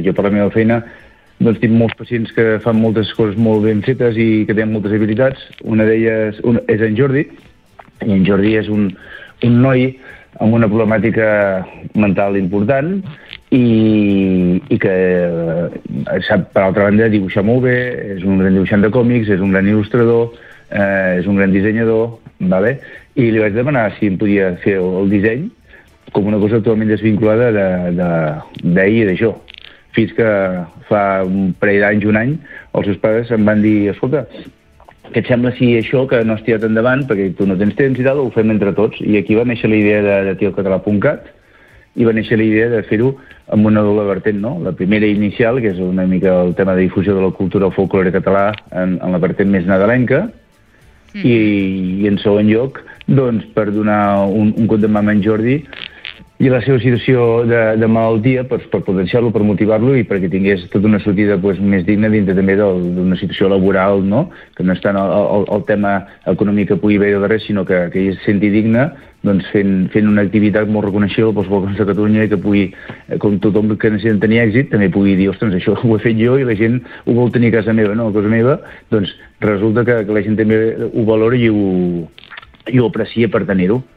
Jo per la meva feina doncs tinc molts pacients que fan moltes coses molt ben fetes i que tenen moltes habilitats. Una d'elles és en Jordi, i en Jordi és un noi amb una problemàtica mental important i que sap, per altra banda, dibuixar molt bé, és un gran dibuixant de còmics, és un gran il·lustrador, és un gran dissenyador, vale? I li vaig demanar si em podia fer el disseny com una cosa totalment desvinculada d'ell i d'això. Fins que fa un parell d'anys, un any, els seus pares em van dir, escolta, què et sembla si això que no has tirat endavant, perquè tu no tens temps i tal, ho fem entre tots? I aquí va néixer la idea de tielcatalà.cat i va néixer la idea de fer-ho amb una doble vertent, no? La primera inicial, que és una mica el tema de difusió de la cultura o folklore català en la vertent més nadalenca, i en segon lloc, doncs, per donar un cop de mà a en Jordi i la seva situació de malaltia per potenciar-lo, per motivar-lo i perquè tingués tota una sortida més digna dintre també d'una situació laboral, no? Que no és tant el tema econòmic que pugui haver darrere, sinó que ell es senti digne fent una activitat molt reconeixible pels balcons de Catalunya i que pugui, com tothom que necessita tenir èxit, també pugui dir, ostres, això ho he fet jo i la gent ho vol tenir a casa meva, no? A casa meva, doncs resulta que la gent també ho valora i ho aprecia per tenir-ho.